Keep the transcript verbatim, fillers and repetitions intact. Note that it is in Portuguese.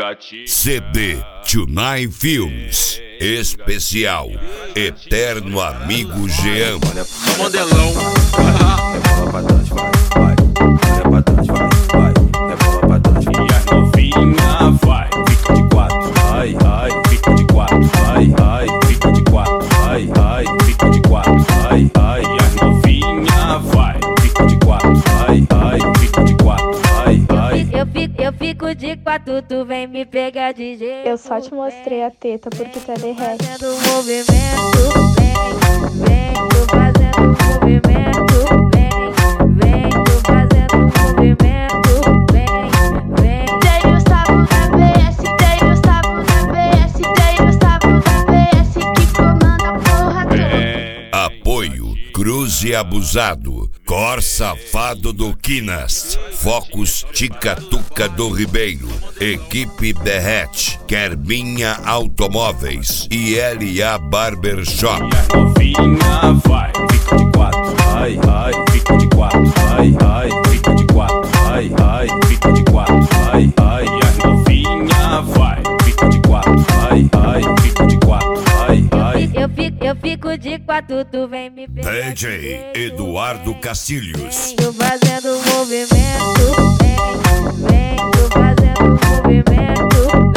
C D Tunai Films. Especial Eterno Amigo Jean. Modelão. Rebola pra trás, vai, vai. Rebola pra trás, vai, vai. Rebola pra trás. E a novinha vai. Fica de quatro, ai, ai. Fica de quatro, ai, ai. Fica de quatro, ai, ai. Fica de quatro, ai, ai. E a novinha vai. Fica de quatro, ai, ai. Fica de quatro, ai, ai. Eu fico, eu fico de quatro, tu vem me pegar de jeito. Eu só te mostrei a teta porque tu é derrete. Fazendo movimento, vem, vem, tô fazendo movimento, vem, vem, tô fazendo movimento, vem, vem. Tenho o sapo na B S, tenho o sapo na B S, tenho o sapo na B S que comanda a porra toda. Apoio Cruze Abusado, Cor Safado do Quinas, Focus Ticatuca do Ribeiro, Equipe Derrete, Kerbinha Automóveis e L A Barbershop. E a novinha vai. Fica de quatro, ai, ai. Fica de quatro, ai, ai. Fica de quatro, ai, ai. Fica de quatro, ai, ai. E a novinha vai. Fica de quatro, ai, ai. Fica de quatro, ai, ai. Eu fico, eu fico de quatro, tu vem me pegar D de J jeito. Eduardo Cacilhos. Tô fazendo movimento, vem, vem, tô fazendo movimento,